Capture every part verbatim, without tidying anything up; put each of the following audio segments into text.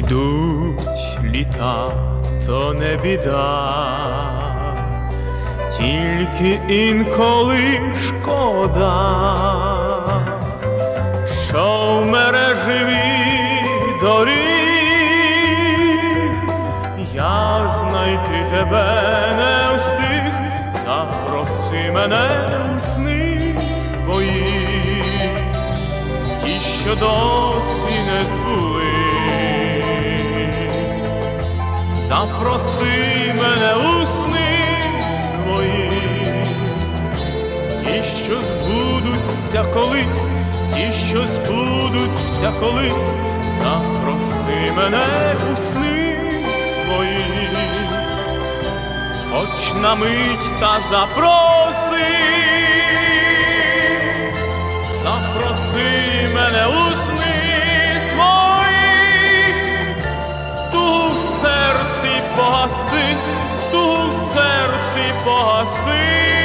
Йдуть літа, то не біда, тільки інколи шкода, що в мережевій доріг я знайти тебе не встиг. Запроси мене у сни свої, ті, що досі не збулись. Запроси мене у сни свої, ті, що збудуться колись, ті, що збудуться колись. Запроси мене у сни свої, хоч на мить та запроси. Запроси мене у сни свої, ту в серці погаси, ту в серці погаси.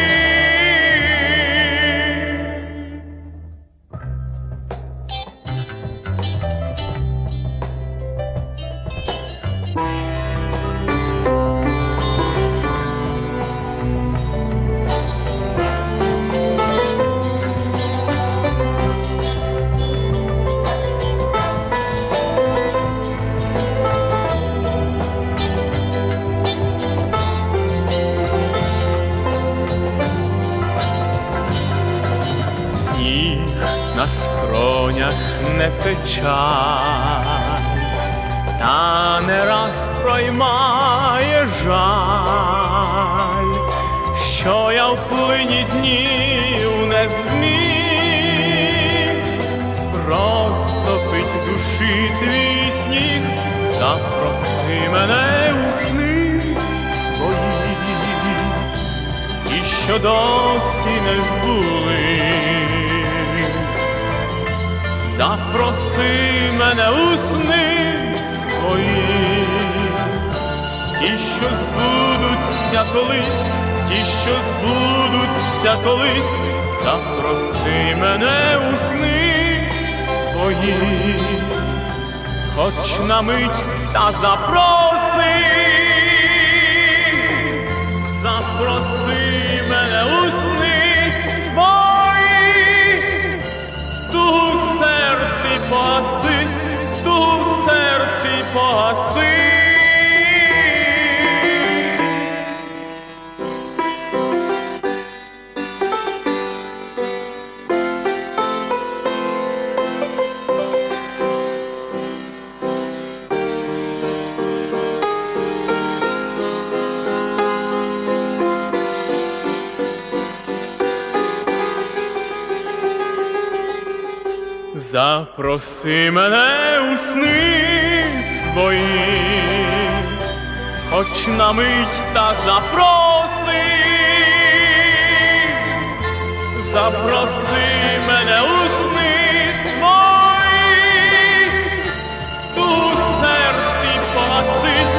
На скронях не печаль, та не раз проймає жаль, що я в плині днів не зміг розтопить душі твій сніг. Запроси мене у сни свої, ті, що досі не збулись. Запроси мене у сни свої, ті, що збудуться колись, ті, що збудуться колись. Запроси мене у сни свої, хоч на мить та запроси. Запроси мене у сни свої, ту в серці погаси, ту в серці погаси. Запроси мене у сни свої, хоч на мить та запроси. Запроси мене у сни свої, ту в серці погаси,